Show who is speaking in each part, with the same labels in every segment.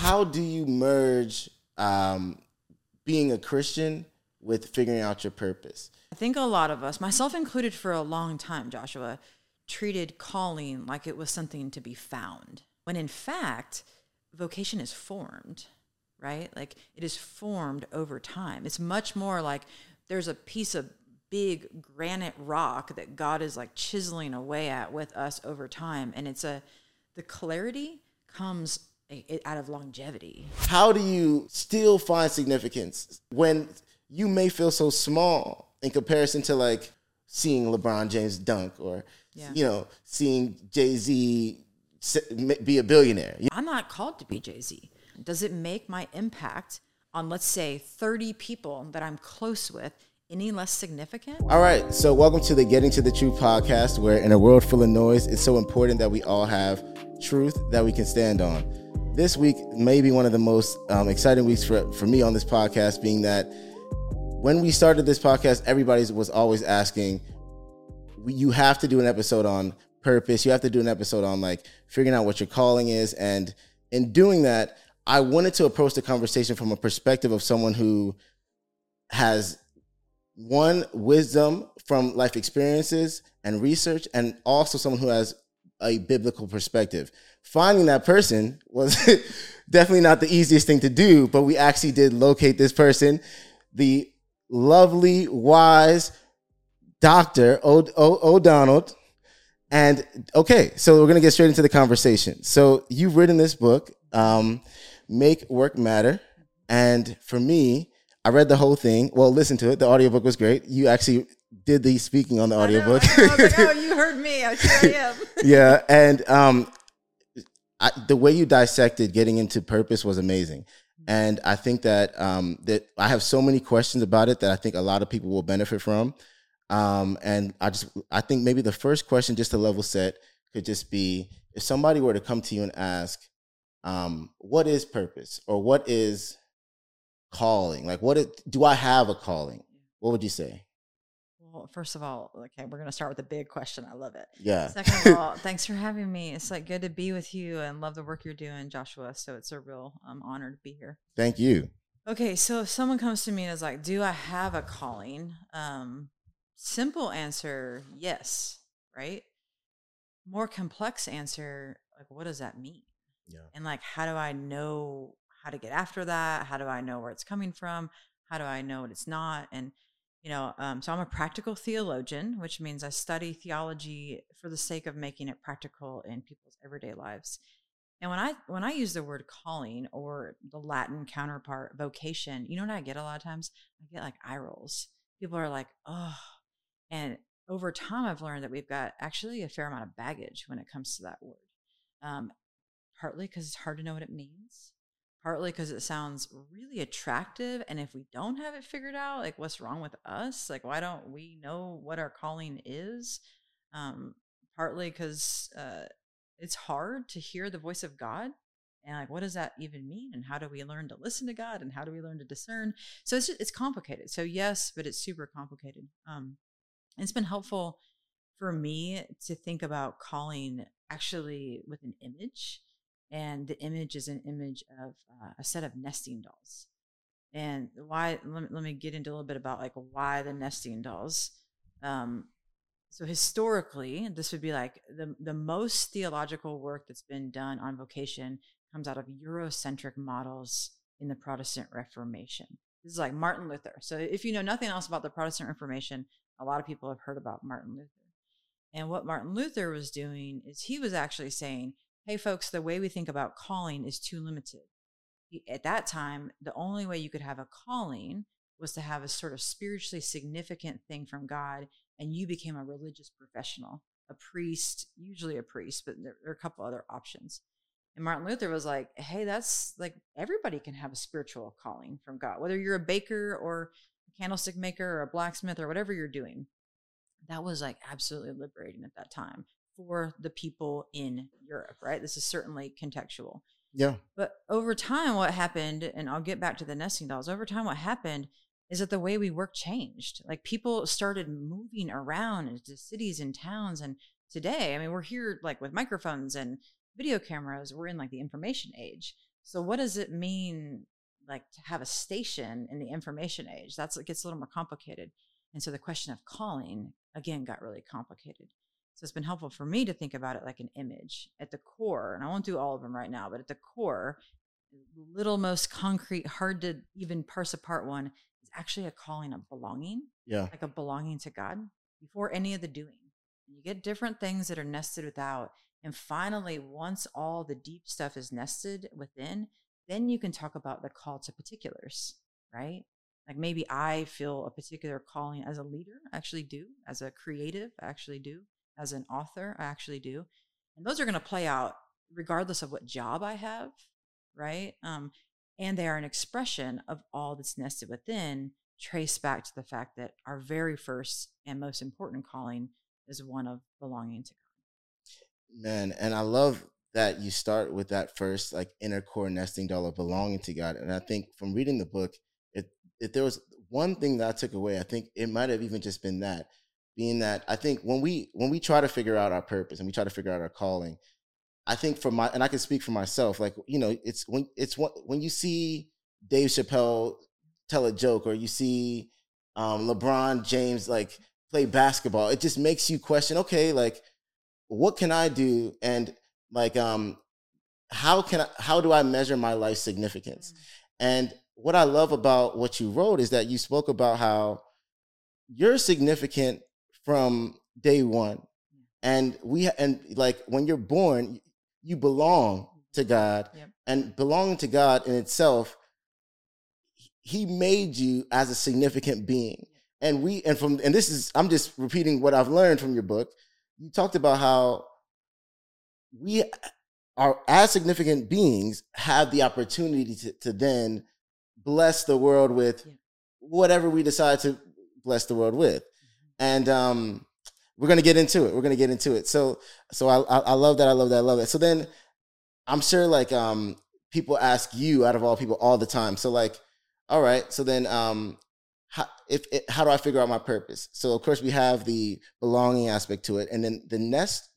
Speaker 1: how do you merge being a Christian with figuring out your purpose?
Speaker 2: I think a lot of us, myself included for a long time, Joshua, treated calling like it was something to be found. When in fact, vocation is formed, right? Like it is formed over time. It's much more like there's a piece of big granite rock that God is like chiseling away at with us over time. And the clarity comes out of longevity.
Speaker 1: How do you still find significance when you may feel so small in comparison to like seeing LeBron James dunk or, seeing Jay-Z be a billionaire?
Speaker 2: I'm not called to be Jay-Z. Does it make my impact on, let's say, 30 people that I'm close with any less significant?
Speaker 1: All right. So welcome to the Getting to the Truth podcast, where in a world full of noise, it's so important that we all have truth that we can stand on. This week may be one of the most exciting weeks for me on this podcast, being that when we started this podcast, everybody was always asking, you have to do an episode on purpose. You have to do an episode on like figuring out what your calling is. And in doing that, I wanted to approach the conversation from a perspective of someone who has wisdom from life experiences and research, and also someone who has a biblical perspective. Finding that person was definitely not the easiest thing to do, but we actually did locate this person, the lovely, wise Dr. O'Donnell. And okay, so we're going to get straight into the conversation. So you've written this book, Make Work Matter. And for me, I read the whole thing. Well, listen to it. The audiobook was great. You actually did the speaking on the audiobook.
Speaker 2: I was like, oh, you heard me. I sure am.
Speaker 1: Yeah. And the way you dissected getting into purpose was amazing. And I think that that I have so many questions about it that I think a lot of people will benefit from. And I think maybe the first question, just to level set, could just be, if somebody were to come to you and ask, what is purpose, or what is calling? Like, do I have a calling? What would you say?
Speaker 2: Well, first of all, okay, we're going to start with a big question. I love it.
Speaker 1: Yeah.
Speaker 2: Second of all, thanks for having me. It's like good to be with you and love the work you're doing, Joshua. So it's a real honor to be here.
Speaker 1: Thank you.
Speaker 2: Okay. So if someone comes to me and is like, do I have a calling? Simple answer, yes. Right. More complex answer, like, what does that mean?
Speaker 1: Yeah.
Speaker 2: And like, how do I know how to get after that? How do I know where it's coming from? How do I know what it's not? And so I'm a practical theologian, which means I study theology for the sake of making it practical in people's everyday lives. And when I use the word calling, or the Latin counterpart vocation, you know what I get a lot of times? I get like eye rolls. People are like, oh. And over time, I've learned that we've got actually a fair amount of baggage when it comes to that word. Partly because it's hard to know what it means. Partly because it sounds really attractive. And if we don't have it figured out, like, what's wrong with us? Like, why don't we know what our calling is? Partly because it's hard to hear the voice of God. And like, what does that even mean? And how do we learn to listen to God? And how do we learn to discern? So it's complicated. So yes, but it's super complicated. It's been helpful for me to think about calling actually with an image. And the image is an image of a set of nesting dolls. And why? Let me get into a little bit about like why the nesting dolls. So historically, this would be like the most theological work that's been done on vocation comes out of Eurocentric models in the Protestant Reformation. This is like Martin Luther. So if you know nothing else about the Protestant Reformation, a lot of people have heard about Martin Luther. And what Martin Luther was doing is he was actually saying, hey, folks, the way we think about calling is too limited. At that time, the only way you could have a calling was to have a sort of spiritually significant thing from God, and you became a religious professional, a priest, usually a priest, but there are a couple other options. And Martin Luther was like, hey, that's like everybody can have a spiritual calling from God, whether you're a baker or a candlestick maker or a blacksmith or whatever you're doing. That was like absolutely liberating at that time for the people in Europe, right? This is certainly contextual.
Speaker 1: Yeah.
Speaker 2: But over time, what happened, and I'll get back to the nesting dolls, over time, what happened is that the way we work changed. Like people started moving around into cities and towns. And today, I mean, we're here like with microphones and video cameras. We're in like the information age. So what does it mean, like, to have a station in the information age? It gets a little more complicated. And so the question of calling, again, got really complicated. So it's been helpful for me to think about it like an image at the core. And I won't do all of them right now, but at the core, the little most concrete, hard to even parse apart one is actually a calling of belonging,
Speaker 1: Yeah.
Speaker 2: like a belonging to God before any of the doing. And you get different things that are nested without. And finally, once all the deep stuff is nested within, then you can talk about the call to particulars, right? Like maybe I feel a particular calling as a leader, I actually do. As a creative, I actually do. As an author, I actually do. And those are going to play out regardless of what job I have, right? And they are an expression of all that's nested within, traced back to the fact that our very first and most important calling is one of belonging to God.
Speaker 1: Man, and I love that you start with that first like inner core nesting doll of belonging to God. And I think from reading the book, if there was one thing that I took away, I think it might have even just been that, being that I think when we try to figure out our purpose and we try to figure out our calling, I think and I can speak for myself, like, it's when you see Dave Chappelle tell a joke, or you see LeBron James like play basketball, it just makes you question, okay, like, what can I do? And like, how do I measure my life significance? And what I love about what you wrote is that you spoke about how you're significant from day one. And like when you're born, you belong to God.
Speaker 2: Yep.
Speaker 1: And belonging to God in itself, he made you as a significant being. And I'm just repeating what I've learned from your book. You talked about how we are, as significant beings, have the opportunity to then bless the world with whatever we decide to bless the world with. And we're going to get into it. So I love that. I love that. So then I'm sure like people ask you, out of all people, all the time. So like, all right, so then how do I figure out my purpose? So of course we have the belonging aspect to it. And then the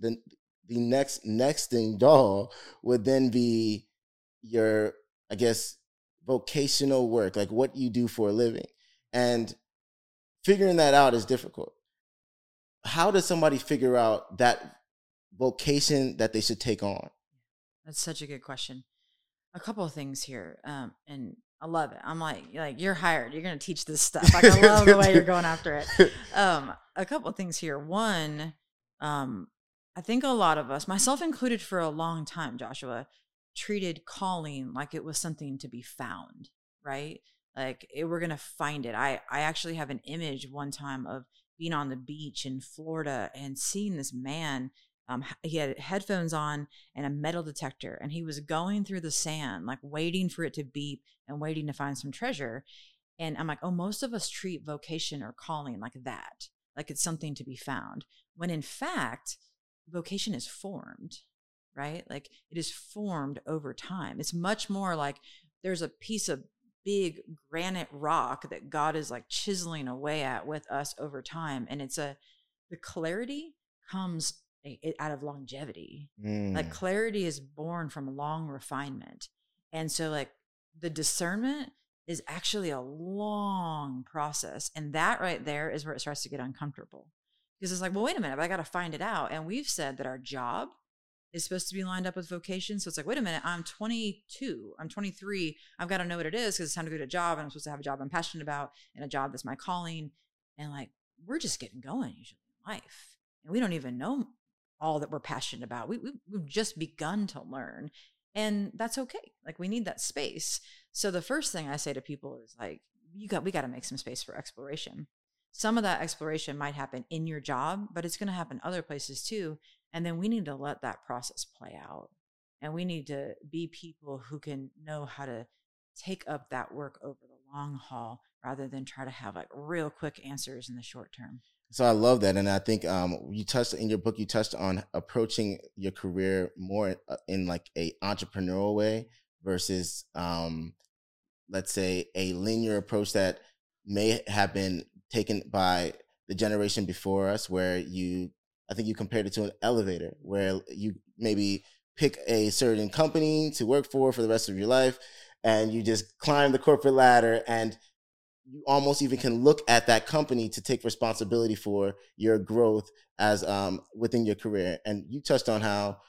Speaker 1: next nesting doll would then be your, I guess, vocational work, like what you do for a living. And figuring that out is difficult. How does somebody figure out that vocation that they should take on?
Speaker 2: That's such a good question. A couple of things here. And I love it. I'm like, you're hired. You're going to teach this stuff. Like, I love the way you're going after it. A couple of things here. One, I think a lot of us, myself included for a long time, Joshua, treated calling like it was something to be found, right? Like we're going to find it. I actually have an image one time of being on the beach in Florida and seeing this man. He had headphones on and a metal detector, and he was going through the sand, like waiting for it to beep and waiting to find some treasure. And I'm like, oh, most of us treat vocation or calling like that, like it's something to be found, when in fact, vocation is formed, right? Like it is formed over time. It's much more like there's a piece of big granite rock that God is like chiseling away at with us over time. And the clarity comes out of longevity. Like clarity is born from long refinement. And so like the discernment is actually a long process. And that right there is where it starts to get uncomfortable. Because it's like, well, wait a minute, but I got to find it out. And we've said that our job is supposed to be lined up with vocation. So it's like, wait a minute, I'm 22, I'm 23. I've got to know what it is because it's time to go to a job. And I'm supposed to have a job I'm passionate about and a job that's my calling. And like, we're just getting going usually in life. And we don't even know all that we're passionate about. We've just begun to learn. And that's okay. Like we need that space. So the first thing I say to people is like, we got to make some space for exploration. Some of that exploration might happen in your job, but it's going to happen other places too. And then we need to let that process play out. And we need to be people who can know how to take up that work over the long haul rather than try to have like real quick answers in the short term.
Speaker 1: So I love that. And I think you touched in your book, you touched on approaching your career more in like a entrepreneurial way versus, let's say, a linear approach that may have been taken by the generation before us, where I think you compared it to an elevator, where you maybe pick a certain company to work for the rest of your life, and you just climb the corporate ladder, and you almost even can look at that company to take responsibility for your growth as within your career. And you touched on how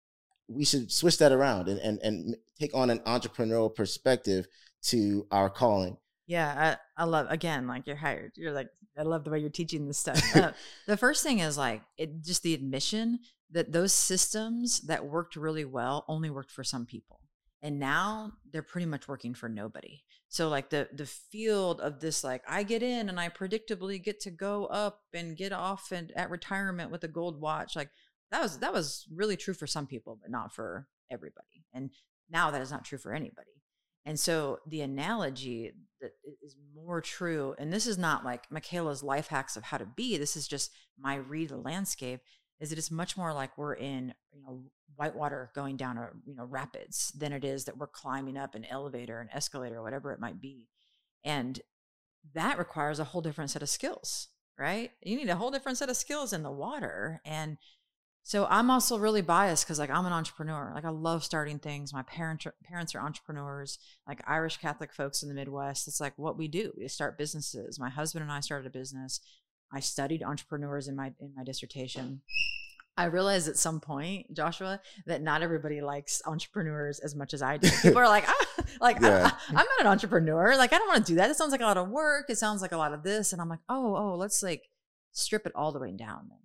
Speaker 1: we should switch that around and take on an entrepreneurial perspective to our calling.
Speaker 2: Yeah, I love, again, like you're hired. You're like, I love the way you're teaching this stuff. The first thing is like just the admission that those systems that worked really well only worked for some people. And now they're pretty much working for nobody. So like the field of this, like I get in and I predictably get to go up and get off and at retirement with a gold watch. Like that was really true for some people, but not for everybody. And now that is not true for anybody. And so the analogy that is more true, and this is not like Michaela's life hacks of how to be, this is just my read the landscape, is that it's much more like we're in, whitewater going down a, rapids than it is that we're climbing up an elevator, an escalator, or whatever it might be. And that requires a whole different set of skills, right? You need a whole different set of skills in the water. And so I'm also really biased because like I'm an entrepreneur. Like I love starting things. My parents are entrepreneurs, like Irish Catholic folks in the Midwest. It's like what we do. We start businesses. My husband and I started a business. I studied entrepreneurs in my dissertation. I realized at some point, Joshua, that not everybody likes entrepreneurs as much as I do. People are like, I'm not an entrepreneur. Like, I don't want to do that. It sounds like a lot of work. It sounds like a lot of this. And I'm like, let's like strip it all the way down then.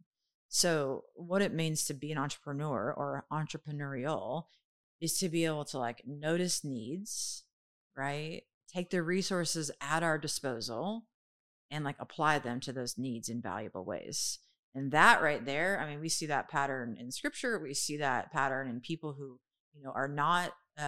Speaker 2: So what it means to be an entrepreneur or entrepreneurial is to be able to like notice needs, right? Take the resources at our disposal and like apply them to those needs in valuable ways. And that right there, I mean, we see that pattern in scripture. We see that pattern in people who, are not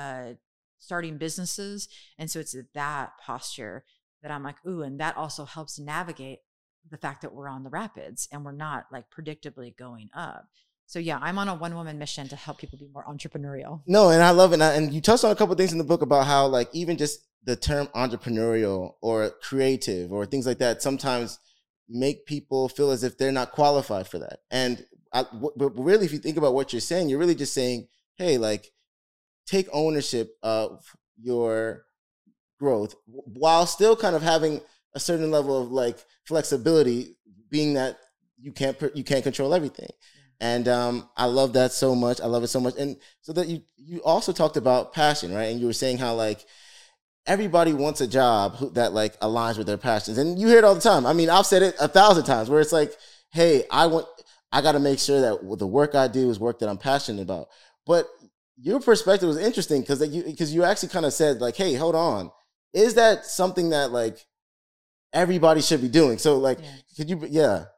Speaker 2: starting businesses. And so it's that posture that I'm like, ooh, and that also helps navigate the fact that we're on the rapids and we're not like predictably going up. So yeah, I'm on a one-woman mission to help people be more entrepreneurial.
Speaker 1: No, and I love it. And you touched on a couple of things in the book about how like even just the term entrepreneurial or creative or things like that sometimes make people feel as if they're not qualified for that. And but really, if you think about what you're saying, you're really just saying, hey, like take ownership of your growth while still kind of having a certain level of like flexibility, being that you can't control everything. And I love that so much. I love it so much. And so that you also talked about passion, right? And you were saying how like everybody wants a job that like aligns with their passions. And you hear it all the time. I mean, I've said it 1,000 times where it's like, hey, I got to make sure that the work I do is work that I'm passionate about. But your perspective was interesting because you actually kind of said like, hey, hold on. Is that something that like everybody should be doing? So like, could you,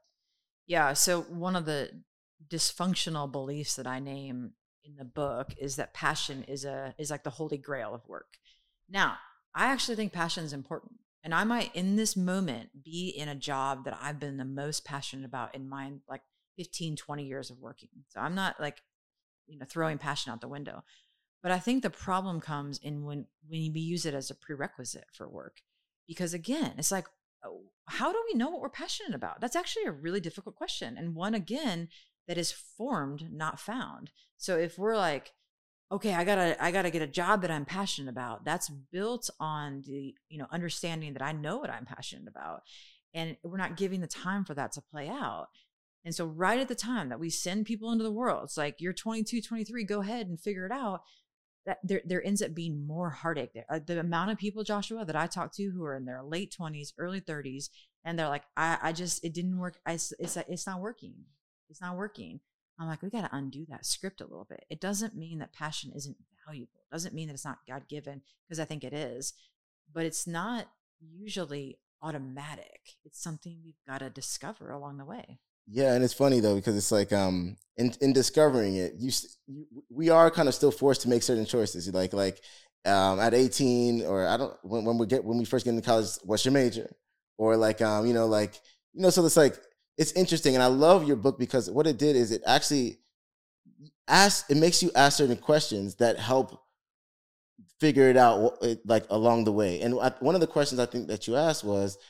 Speaker 2: Yeah. So one of the dysfunctional beliefs that I name in the book is that passion is like the holy grail of work. Now, I actually think passion is important. And I might in this moment be in a job that I've been the most passionate about in my like 15, 20 years of working. So I'm not like, throwing passion out the window. But I think the problem comes in when we use it as a prerequisite for work. Because again, it's like, how do we know what we're passionate about? That's actually a really difficult question. And one, again, that is formed, not found. So if we're like, okay, I gotta get a job that I'm passionate about, that's built on the, understanding that I know what I'm passionate about. And we're not giving the time for that to play out. And so right at the time that we send people into the world, it's like, you're 22, 23, go ahead and figure it out. That there ends up being more heartache there. The amount of people, Joshua, that I talk to who are in their late 20s, early 30s, and they're like, it didn't work. It's not working. It's not working. I'm like, we got to undo that script a little bit. It doesn't mean that passion isn't valuable. It doesn't mean that it's not God-given, because I think it is, but it's not usually automatic. It's something we've got to discover along the way.
Speaker 1: Yeah, and it's funny though, because it's like in discovering it, we are kind of still forced to make certain choices. Like at 18, or when we first get into college, what's your major? Or like so it's like, it's interesting. And I love your book because what it did is it actually makes you ask certain questions that help figure it out like along the way. And one of the questions I think that you asked was,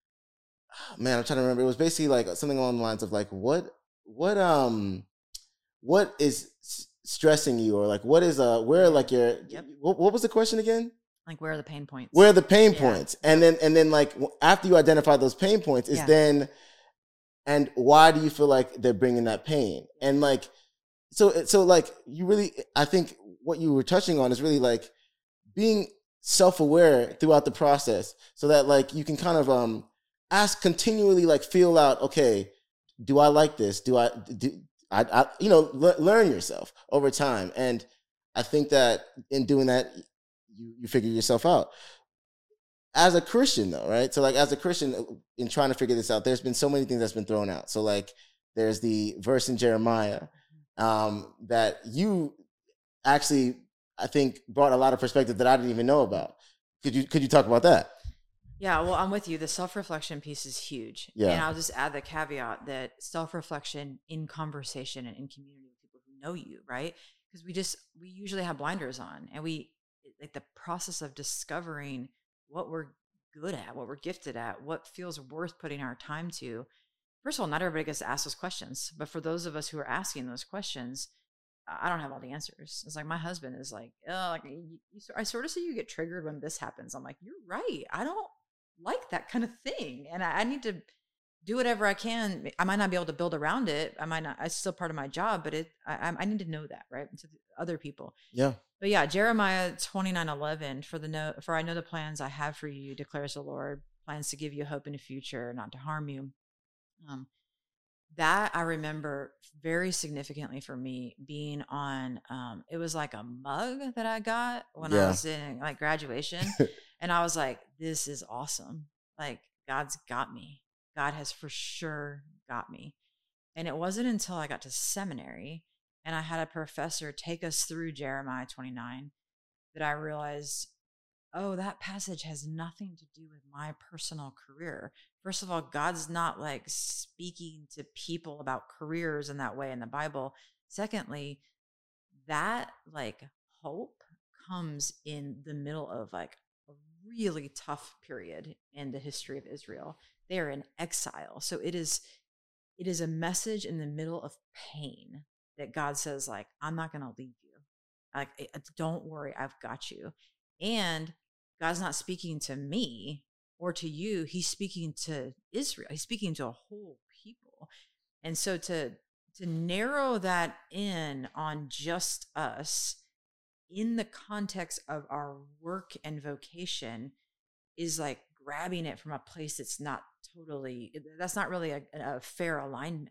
Speaker 1: man, I'm trying to remember. It was basically like something along the lines of like, what what is stressing you, or like what is where like your
Speaker 2: Yep.
Speaker 1: what was the question again?
Speaker 2: Like, where are the pain points?
Speaker 1: Where are the pain
Speaker 2: Yeah.
Speaker 1: points? And then like after you identify those pain points is
Speaker 2: Yeah.
Speaker 1: then, and why do you feel like they're bringing that pain? And like, so like you really, I think what you were touching on is really like being self-aware throughout the process, so that like you can kind of ask continually, like feel out, okay, do I like this? Do I you know, learn yourself over time. And I think that in doing that, you figure yourself out. As a Christian though, right? So like as a Christian in trying to figure this out, there's been so many things that's been thrown out. So like there's the verse in Jeremiah that you actually, I think, brought a lot of perspective that I didn't even know about. Could you talk about that?
Speaker 2: Yeah, well, I'm with you. The self-reflection piece is huge.
Speaker 1: Yeah.
Speaker 2: And I'll just add the caveat that self-reflection in conversation and in community with people who know you, right? Because we usually have blinders on, and like the process of discovering what we're good at, what we're gifted at, what feels worth putting our time to. First of all, not everybody gets to ask those questions, but for those of us who are asking those questions, I don't have all the answers. It's like my husband is like, oh, like I sort of see you get triggered when this happens. I'm like, you're right. I don't like that kind of thing, and I need to do whatever I can. I might not be able to build around it. I might not. It's still part of my job, but I need to know that, right? To other people.
Speaker 1: Yeah.
Speaker 2: But yeah, Jeremiah 29:11, for I know the plans I have for you, declares the Lord, plans to give you hope in the future, not to harm you. That I remember very significantly for me being on, it was like a mug that I got when I was in like graduation. And I was like, this is awesome. Like, God's got me. God has for sure got me. And it wasn't until I got to seminary and I had a professor take us through Jeremiah 29 that I realized, oh, that passage has nothing to do with my personal career. First of all, God's not like speaking to people about careers in that way in the Bible. Secondly, that like hope comes in the middle of like a really tough period in the history of Israel. They are in exile. So it is a message in the middle of pain that God says, like, I'm not going to leave you. Like, don't worry, I've got you. And God's not speaking to me or to you. He's speaking to Israel. He's speaking to a whole people. And so to narrow that in on just us in the context of our work and vocation is like grabbing it from a place that's not really a fair alignment.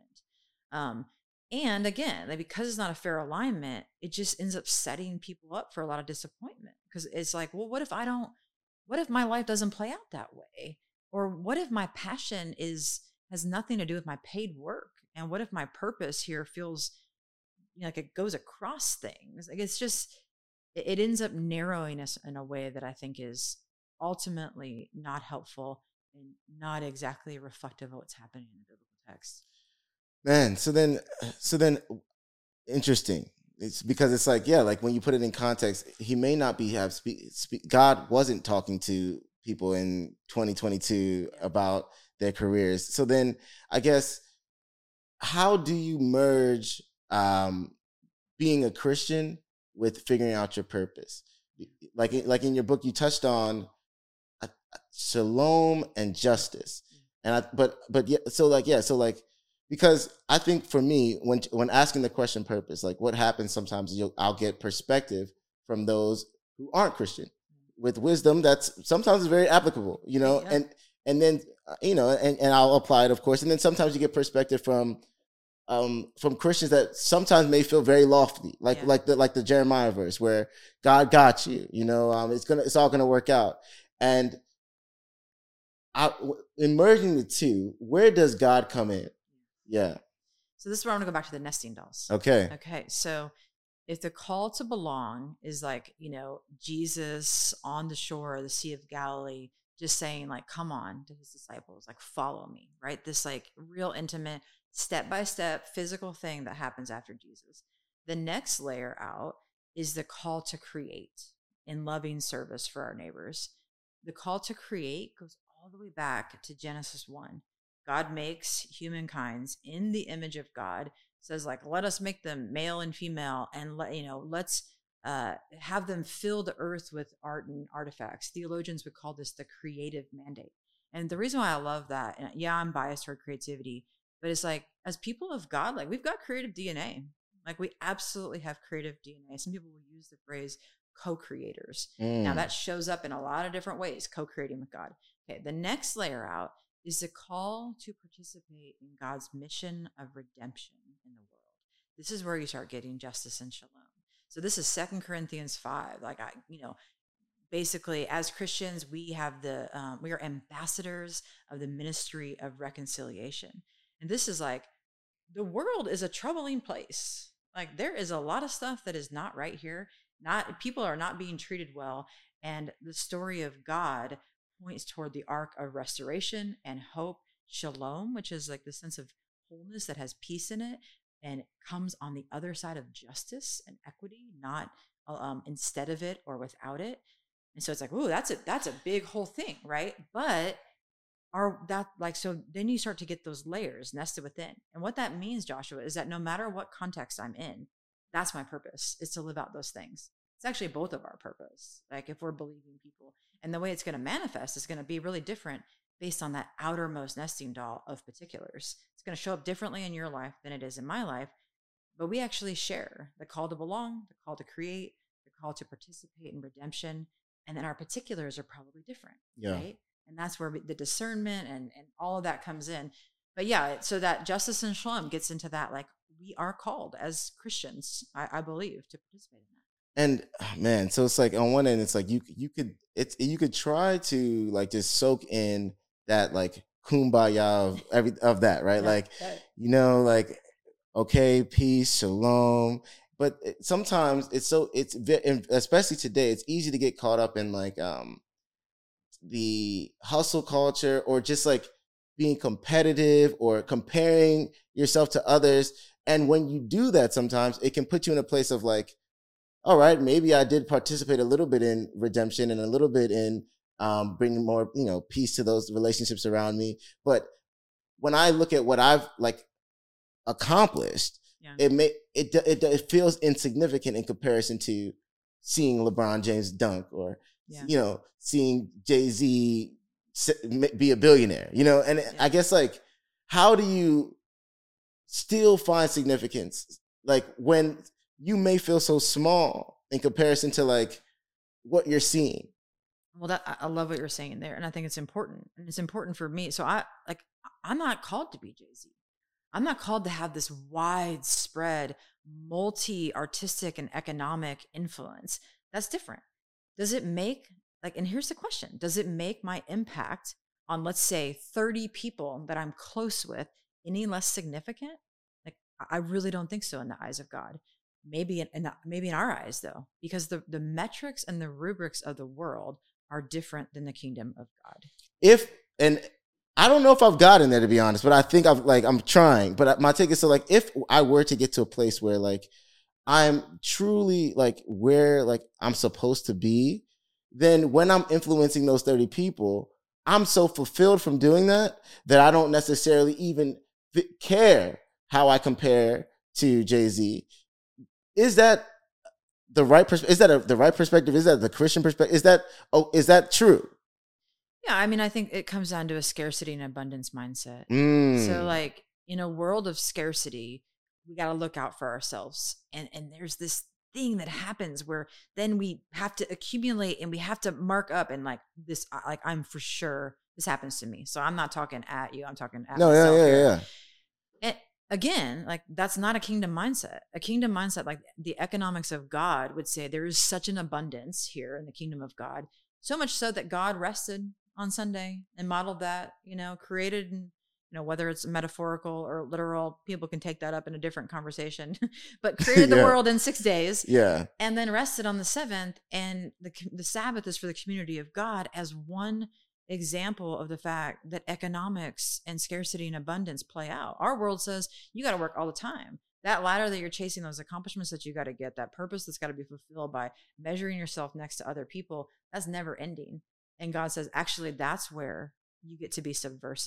Speaker 2: And again, like, because it's not a fair alignment, it just ends up setting people up for a lot of disappointment, because it's like, well, what if my life doesn't play out that way? Or what if my passion has nothing to do with my paid work? And what if my purpose here feels, you know, like it goes across things? Like, it's just, it ends up narrowing us in a way that I think is ultimately not helpful and not exactly reflective of what's happening in the biblical text.
Speaker 1: Man, so then interesting. It's because it's like, yeah, like when you put it in context, he may not be God wasn't talking to people in 2022 about their careers. So then I guess, how do you merge being a Christian with figuring out your purpose? Like in your book, you touched on shalom and justice. And because I think for me, when asking the question purpose, like what happens sometimes, I'll get perspective from those who aren't Christian with wisdom that's sometimes is very applicable, you know, and then, you know, and I'll apply it, of course. And then sometimes you get perspective from Christians that sometimes may feel very lofty, like the Jeremiah verse where God got you, you know, it's all gonna work out. And in merging the two, where does God come in? Yeah.
Speaker 2: So this is where I want to go back to the nesting dolls.
Speaker 1: Okay.
Speaker 2: So if the call to belong is like, you know, Jesus on the shore of the Sea of Galilee, just saying like, come on, to his disciples, like, follow me, right? This like real intimate, step-by-step physical thing that happens after Jesus. The next layer out is the call to create in loving service for our neighbors. The call to create goes all the way back to Genesis 1. God makes humankinds in the image of God, says like, let us make them male and female, and let's have them fill the earth with art and artifacts. Theologians would call this the creative mandate. And the reason why I love that, and yeah, I'm biased toward creativity, but it's like, as people of God, like we've got creative DNA. Like we absolutely have creative DNA. Some people will use the phrase co-creators. Now that shows up in a lot of different ways, co-creating with God. Okay, the next layer out is the call to participate in God's mission of redemption in the world. This is where you start getting justice and shalom. So this is 2 Corinthians 5. Like basically as Christians, we have we are ambassadors of the ministry of reconciliation. And this is like, the world is a troubling place. Like there is a lot of stuff that is not right here. People are not being treated well. And the story of God points toward the arc of restoration and hope, shalom, which is like the sense of wholeness that has peace in it, and it comes on the other side of justice and equity, not instead of it or without it. And so it's like, ooh, that's a big whole thing, right? But so then you start to get those layers nested within. And what that means, Joshua, is that no matter what context I'm in, that's my purpose, is to live out those things. It's actually both of our purpose. Like if we're believing people, and the way it's going to manifest is going to be really different based on that outermost nesting doll of particulars. It's going to show up differently in your life than it is in my life, but we actually share the call to belong, the call to create, the call to participate in redemption. And then our particulars are probably different, right? And that's where the discernment and all of that comes in. But yeah, so that justice and shalom gets into that. Like we are called as Christians, I believe, to participate in that.
Speaker 1: And man, so it's like on one end, it's like you could try to like just soak in that like kumbaya of that, right?
Speaker 2: Yeah,
Speaker 1: like,
Speaker 2: right.
Speaker 1: like, okay, peace, shalom. But sometimes especially today, it's easy to get caught up in like the hustle culture, or just like being competitive or comparing yourself to others. And when you do that, sometimes it can put you in a place of like, all right, maybe I did participate a little bit in redemption and a little bit in bringing more, peace to those relationships around me. But when I look at what I've like accomplished, it feels insignificant in comparison to seeing LeBron James dunk, or seeing Jay-Z be a billionaire. And I guess like, how do you still find significance like when you may feel so small in comparison to like what you're seeing?
Speaker 2: Well, I love what you're saying there, and I think it's important, and it's important for me. So I'm not called to be Jay-Z. I'm not called to have this widespread, multi-artistic and economic influence. That's different. Does it make and here's the question: does it make my impact on, let's say, 30 people that I'm close with any less significant? Like, I really don't think so in the eyes of God. Maybe in our eyes, though, because the metrics and the rubrics of the world are different than the kingdom of God.
Speaker 1: And I don't know if I've gotten there, to be honest, but I think I'm trying. But my take is, so like, if I were to get to a place where like I'm truly like where like I'm supposed to be, then when I'm influencing those 30 people, I'm so fulfilled from doing that I don't necessarily even care how I compare to Jay-Z. Is that the right perspective? Is that the right perspective? Is that the Christian perspective? Is that true?
Speaker 2: Yeah, I mean, I think it comes down to a scarcity and abundance mindset. So like, in a world of scarcity, we got to look out for ourselves. And there's this thing that happens where then we have to accumulate and we have to mark up, and like this, like I'm for sure this happens to me. So I'm not talking at you. I'm talking at myself.
Speaker 1: Yeah.
Speaker 2: And again, like that's not a kingdom mindset. A kingdom mindset, like the economics of God would say, there is such an abundance here in the kingdom of God. So much so that God rested on Sunday and modeled that, created, and whether it's metaphorical or literal, people can take that up in a different conversation, but created the world in 6 days, and then rested on the seventh. And the Sabbath is for the community of God, as one example of the fact that economics and scarcity and abundance play out. Our world says you got to work all the time. That ladder that you're chasing, those accomplishments that you got to get, that purpose that's got to be fulfilled by measuring yourself next to other people, that's never ending. And God says, actually, that's where you get to be subversive.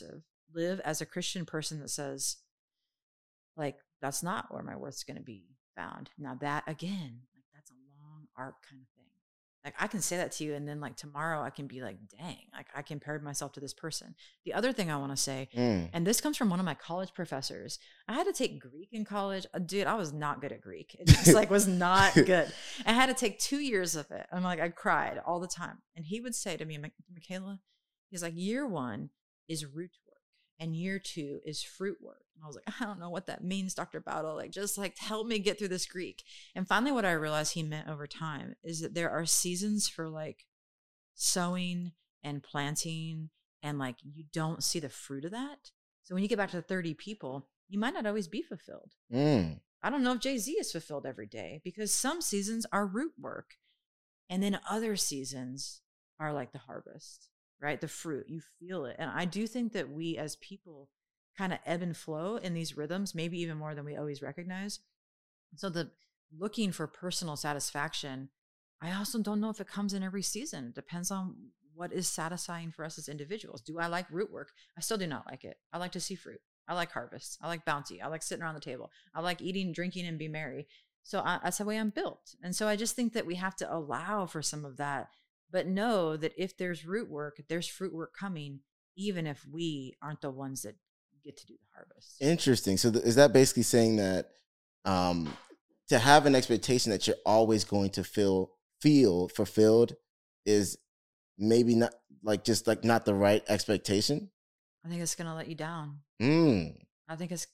Speaker 2: live as a Christian person that says, like, that's not where my worth's going to be found. Now that again, like that's a long arc kind of thing. Like I can say that to you, and then like tomorrow I can be like, dang, like I compared myself to this person. The other thing I want to say, and this comes from one of my college professors. I had to take Greek in college. Dude, I was not good at Greek. It just like was not good. I had to take 2 years of it. I'm like, I cried all the time. And he would say to me, Michaela, he's like, year 1 is root work and year 2 is fruit work. And I was like, I don't know what that means, Dr. Battle. Like, just like help me get through this Greek. And finally, what I realized he meant over time is that there are seasons for like sowing and planting, and like you don't see the fruit of that. So when you get back to 30 people, you might not always be fulfilled. I don't know if Jay-Z is fulfilled every day, because some seasons are root work. And then other seasons are like the harvest, right? The fruit, you feel it. And I do think that we as people kind of ebb and flow in these rhythms, maybe even more than we always recognize. So the looking for personal satisfaction, I also don't know if it comes in every season. It depends on what is satisfying for us as individuals. Do I like root work? I still do not like it. I like to see fruit. I like harvest. I like bounty. I like sitting around the table. I like eating, drinking, and be merry. So that's the way I'm built. And so I just think that we have to allow for some of that, but know that if there's root work, there's fruit work coming, even if we aren't the ones that get to do the harvest.
Speaker 1: Interesting. So is that basically saying that to have an expectation that you're always going to feel fulfilled is maybe not like just like not the right expectation?
Speaker 2: I think it's going to let you down. I think it's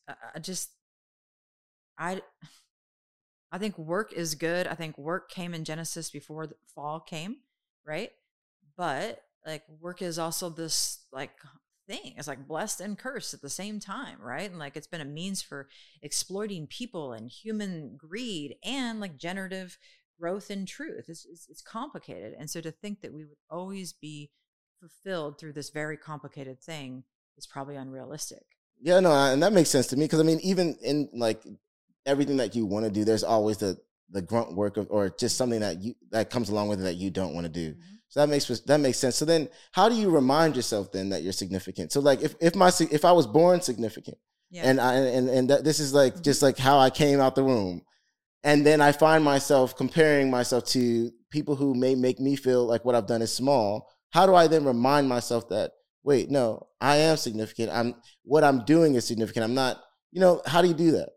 Speaker 2: I think work is good. I think work came in Genesis before the fall came, right? But like work is also this like thing. It's like blessed and cursed at the same time, right? And like it's been a means for exploiting people and human greed and like generative growth and truth. It's complicated. And so to think that we would always be fulfilled through this very complicated thing is probably unrealistic.
Speaker 1: Yeah, no, and that makes sense to me, because I mean, even in like everything that you want to do, there's always the grunt work of, or just something that comes along with it that you don't want to do. Mm-hmm. So that makes sense. So then, how do you remind yourself then that you're significant? So like, if I was born significant, yeah, and this is like just like how I came out the womb, and then I find myself comparing myself to people who may make me feel like what I've done is small. How do I then remind myself that, wait, no, I am significant. What I'm doing is significant. I'm not. How do you do that?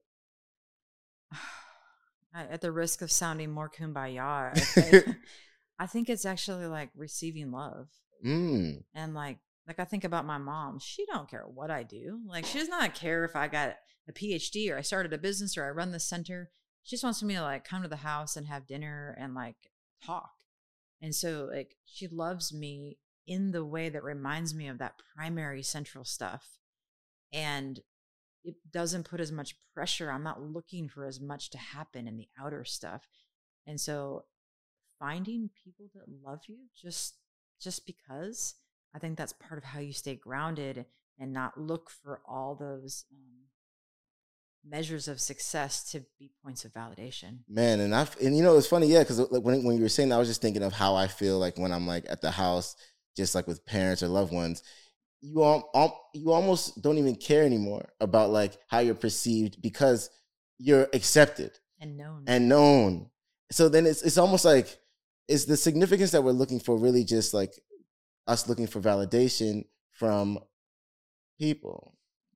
Speaker 2: At the risk of sounding more kumbaya, I think it's actually like receiving love. And like I think about my mom. She don't care what I do. Like she does not care if I got a PhD or I started a business or I run the center. She just wants me to like come to the house and have dinner and like talk. And so like she loves me in the way that reminds me of that primary central stuff. And it doesn't put as much pressure. I'm not looking for as much to happen in the outer stuff. And so finding people that love you just because, I think that's part of how you stay grounded and not look for all those measures of success to be points of validation.
Speaker 1: Man, and it's funny, yeah, because like when you were saying that, I was just thinking of how I feel like when I'm like at the house, just like with parents or loved ones. You almost don't even care anymore about like how you're perceived, because you're accepted
Speaker 2: and
Speaker 1: known. So then it's almost like, is the significance that we're looking for really just like us looking for validation from people?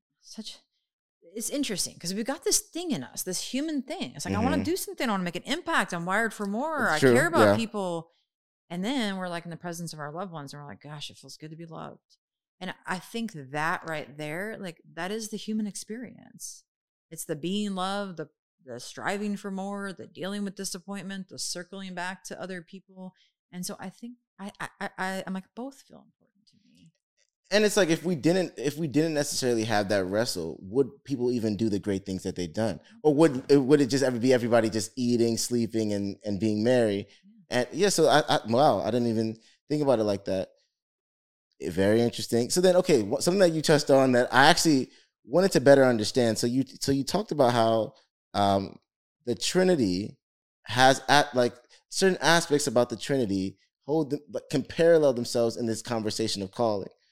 Speaker 2: It's interesting because we've got this thing in us, this human thing. It's like, I want to do something. I want to make an impact. I'm wired for more. I care about people. And then we're like in the presence of our loved ones and we're like, gosh, it feels good to be loved. And I think that right there, like that is the human experience. It's the being loved, the striving for more, the dealing with disappointment, the circling back to other people. And so I think I'm like, both feel important to me.
Speaker 1: And it's like, if we didn't necessarily have that wrestle, would people even do the great things that they've done? Or would it just ever be everybody just eating, sleeping, and being merry? And yeah, so wow, I didn't even think about it like that. Very interesting. So then, okay, something that you touched on that I actually wanted to better understand. So you talked about how the Trinity has like certain aspects about the Trinity can parallel themselves in this conversation of calling.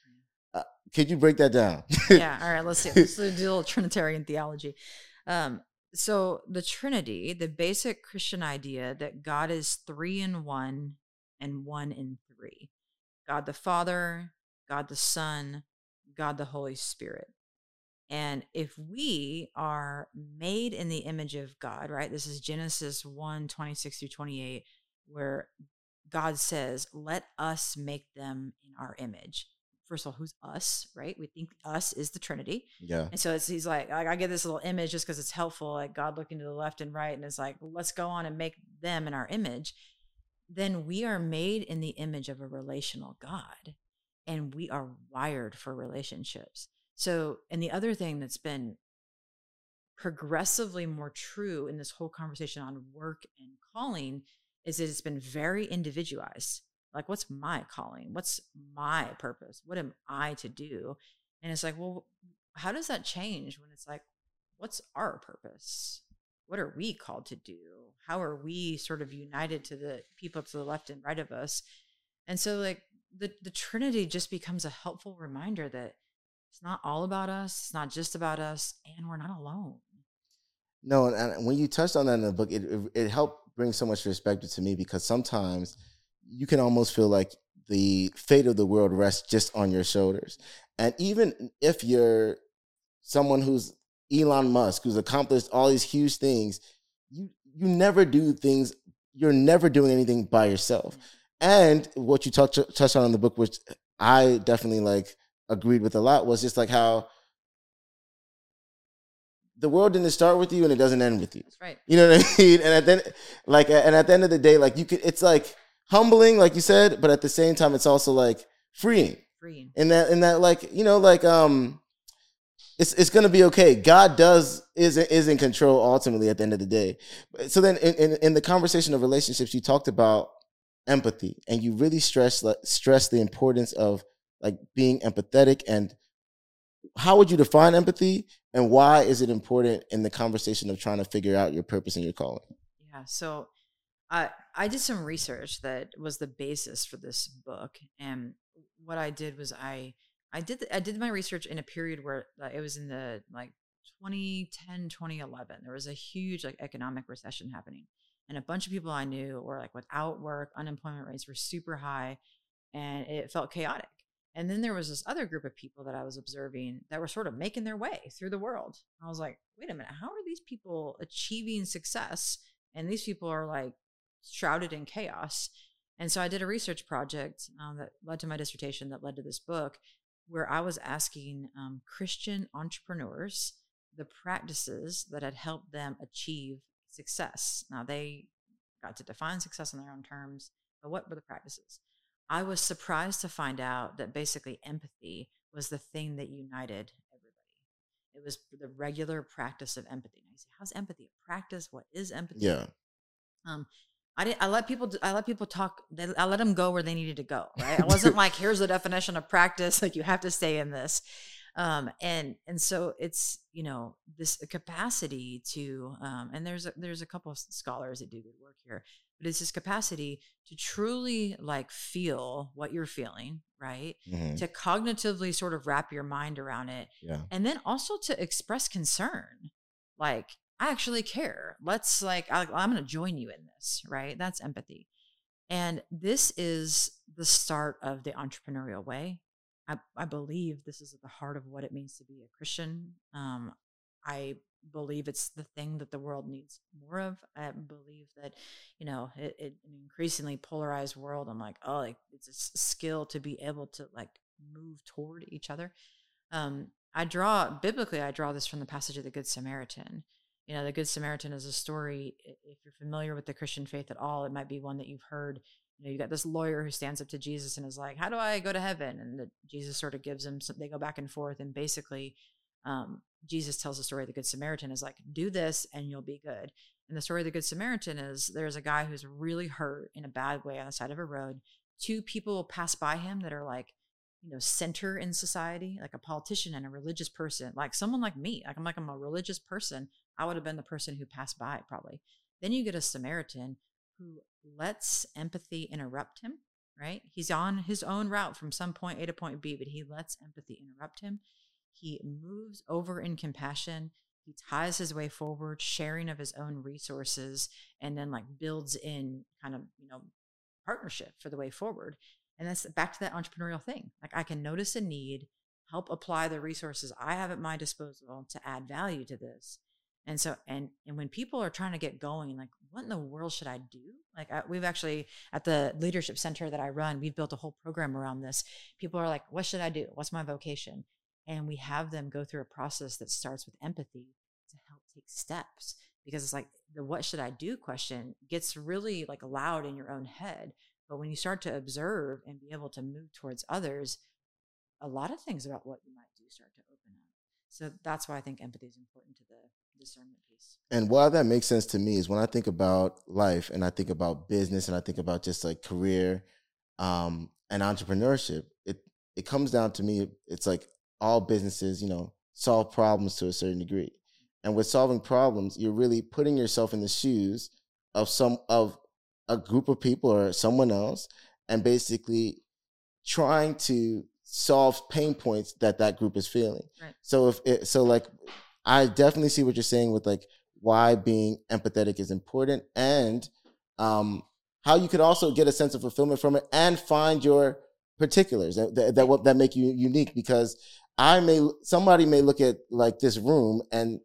Speaker 1: Uh, could you break that down?
Speaker 2: Yeah. All right. Let's see. Let's do a little Trinitarian theology. Um, so the Trinity, the basic Christian idea that God is three in one and one in three. God the Father, God the Son, God the Holy Spirit. And if we are made in the image of God, right? This is Genesis 1:26 through 28, where God says, let us make them in our image. First of all, who's us, right? We think us is the Trinity.
Speaker 1: Yeah.
Speaker 2: And so he's like, I get this little image just because it's helpful, like God looking to the left and right. And it's like, let's go on and make them in our image. Then we are made in the image of a relational God, and we are wired for relationships. So, and the other thing that's been progressively more true in this whole conversation on work and calling is that it's been very individualized. Like, what's my calling? What's my purpose? What am I to do? And it's like, well, how does that change when it's like, what's our purpose? What are we called to do? How are we sort of united to the people to the left and right of us? And so, like, the Trinity just becomes a helpful reminder that it's not all about us, it's not just about us, and we're not alone.
Speaker 1: No, and when you touched on that in the book, it helped bring so much perspective to me, because sometimes you can almost feel like the fate of the world rests just on your shoulders. And even if you're someone who's Elon Musk, who's accomplished all these huge things, you never do things. You're never doing anything by yourself. And what you touched on in the book, which I definitely like agreed with a lot, was just like how the world didn't start with you and it doesn't end with you.
Speaker 2: That's right.
Speaker 1: You know what I mean? And at the end of the day, like, it's like humbling, like you said, but at the same time, it's also like freeing. In that, like, you know, like, it's going to be okay. God is in control ultimately at the end of the day. So then in the conversation of relationships, you talked about empathy, and you really stress the importance of like being empathetic. And how would you define empathy, and why is it important in the conversation of trying to figure out your purpose and your calling?
Speaker 2: Yeah. So I did some research that was the basis for this book. And what I did was I did my research in a period where it was in the like 2010, 2011. There was a huge like economic recession happening. And a bunch of people I knew were like without work, unemployment rates were super high, and it felt chaotic. And then there was this other group of people that I was observing that were sort of making their way through the world. I was like, wait a minute, how are these people achieving success? And these people are like shrouded in chaos. And so I did a research project that led to my dissertation, that led to this book, where I was asking Christian entrepreneurs the practices that had helped them achieve success. Now, they got to define success on their own terms, but what were the practices? I was surprised to find out that basically empathy was the thing that united everybody. It was the regular practice of empathy. Now you say, how's empathy a practice? What is empathy?
Speaker 1: Yeah.
Speaker 2: I let people talk. I let them go where they needed to go. Right. I wasn't like, here's the definition of practice. Like, you have to stay in this. And so it's, you know, this capacity to, and there's a couple of scholars that do good work here, but it's this capacity to truly like feel what you're feeling, right?
Speaker 1: Mm-hmm.
Speaker 2: To cognitively sort of wrap your mind around it.
Speaker 1: Yeah.
Speaker 2: And then also to express concern. Like, I actually care. Let's like, I'm going to join you in this, right? That's empathy. And this is the start of the entrepreneurial way. I believe this is at the heart of what it means to be a Christian. I believe it's the thing that the world needs more of. I believe that, you know, an increasingly polarized world, I'm like, oh, like it's a skill to be able to like move toward each other. I draw this from the passage of the Good Samaritan. You know, the Good Samaritan is a story. If you're familiar with the Christian faith at all, it might be one that you've heard. You know, you got this lawyer who stands up to Jesus and is like, how do I go to heaven? And Jesus sort of gives him, they go back and forth. And basically, Jesus tells the story of the Good Samaritan is like, do this and you'll be good. And the story of the Good Samaritan is there's a guy who's really hurt in a bad way on the side of a road. Two people pass by him that are like, you know, center in society, like a politician and a religious person, like someone like me. Like I'm a religious person. I would have been the person who passed by probably. Then you get a Samaritan who lets empathy interrupt him, right? He's on his own route from some point A to point B, but he lets empathy interrupt him. He moves over in compassion. He ties his way forward, sharing of his own resources, and then like builds in kind of, partnership for the way forward. And that's back to that entrepreneurial thing. Like I can notice a need, help apply the resources I have at my disposal to add value to this. And so, and when people are trying to get going, like, what in the world should I do? Like, we've actually at the leadership center that I run, we've built a whole program around this. People are like, what should I do? What's my vocation? And we have them go through a process that starts with empathy to help take steps, because it's like the what should I do question gets really like loud in your own head. But when you start to observe and be able to move towards others, a lot of things about what you might do start to open up. So that's why I think empathy is important to the discernment piece.
Speaker 1: And why that makes sense to me is when I think about life and I think about business and I think about just like career and entrepreneurship, it comes down to me, it's like all businesses, solve problems to a certain degree. And with solving problems, you're really putting yourself in the shoes of a group of people or someone else, and basically trying to solve pain points that group is feeling.
Speaker 2: Right.
Speaker 1: So like, I definitely see what you're saying with like why being empathetic is important, and how you could also get a sense of fulfillment from it and find your particulars that make you unique. Because somebody may look at like this room and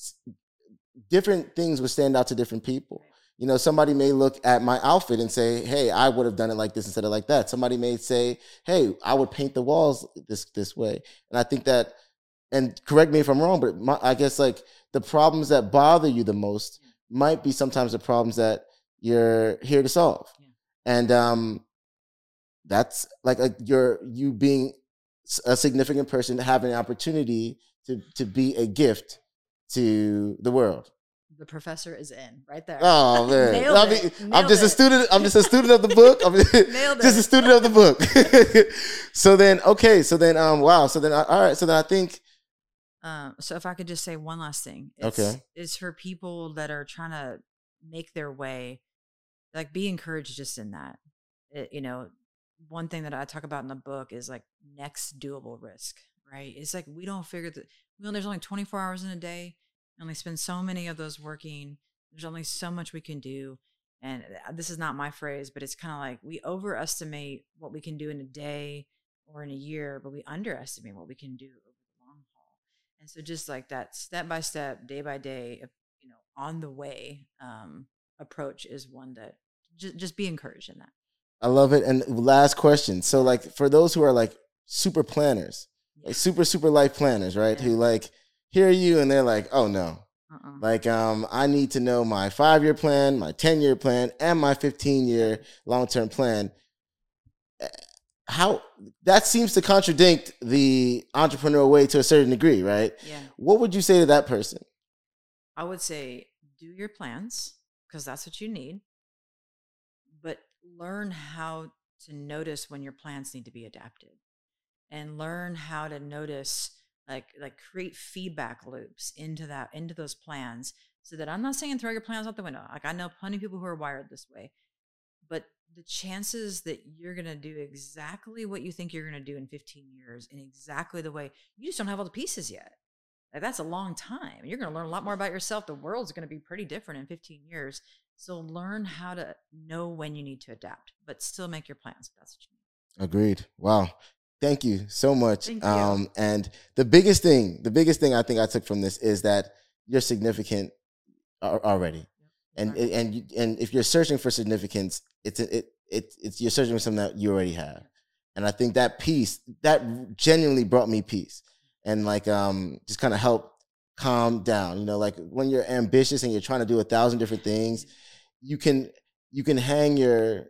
Speaker 1: different things would stand out to different people. Somebody may look at my outfit and say, hey, I would have done it like this instead of like that. Somebody may say, hey, I would paint the walls this way. And I think that, and correct me if I'm wrong, but I guess like the problems that bother you the most might be sometimes the problems that you're here to solve. Yeah. And that's like you being a significant person, having an opportunity to be a gift to the world.
Speaker 2: The professor is in right there.
Speaker 1: Oh man, I'm just a student. I'm just a student of the book. I'm just a student of the book. So then, wow. So then, all right. So then I think.
Speaker 2: So if I could just say one last thing, it's for people that are trying to make their way, like be encouraged just in that. One thing that I talk about in the book is like next doable risk, right? It's like we don't figure that there's only 24 hours in a day. We only spend so many of those working. There's only so much we can do. And this is not my phrase, but it's kind of like we overestimate what we can do in a day or in a year, but we underestimate what we can do over the long haul. And so just like that step by step, day by day, on the way approach is one that just be encouraged in that.
Speaker 1: I love it. And last question. So like for those who are like super planners, like super life planners, right? Yeah. Who like hear you and they're like, oh no. Like, I need to know my 5-year plan, my 10-year plan, and my 15-year long-term plan. How that seems to contradict the entrepreneurial way to a certain degree, right?
Speaker 2: Yeah.
Speaker 1: What would you say to that person?
Speaker 2: I would say do your plans because that's what you need, but learn how to notice when your plans need to be adapted, and learn how to notice. Like create feedback loops into those plans, so that I'm not saying throw your plans out the window. Like I know plenty of people who are wired this way, but the chances that you're going to do exactly what you think you're going to do in 15 years in exactly the way, you just don't have all the pieces yet. Like that's a long time. You're going to learn a lot more about yourself. The world's going to be pretty different in 15 years. So learn how to know when you need to adapt, but still make your plans. That's what you need.
Speaker 1: Agreed. Wow. Thank you so much.
Speaker 2: Thank you.
Speaker 1: And the biggest thing I think I took from this is that you're significant already. And if you're searching for significance, it's you're searching for something that you already have. And I think that piece, that genuinely brought me peace and like just kind of helped calm down. Like when you're ambitious and you're trying to do 1,000 different things, you can hang your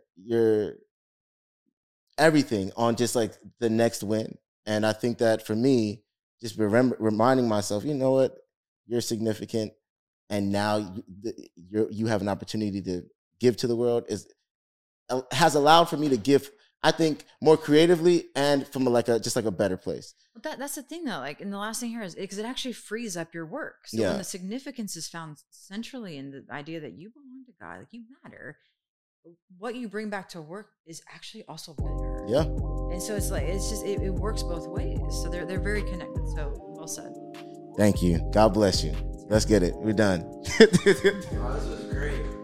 Speaker 1: everything on just like the next win. And I think that for me, just reminding myself, you know what, you're significant, and now you have an opportunity to give to the world has allowed for me to give, I think, more creatively and from just a better place.
Speaker 2: Well, that's the thing though. Like, and the last thing here is because it actually frees up your work. So when the significance is found centrally in the idea that you belong to God, like you matter, what you bring back to work is actually also better.
Speaker 1: Yeah.
Speaker 2: And so it's like, it's just, it works both ways. So they're very connected. So well said.
Speaker 1: Thank you. God bless you. Let's get it. We're done.
Speaker 3: Oh, this was great.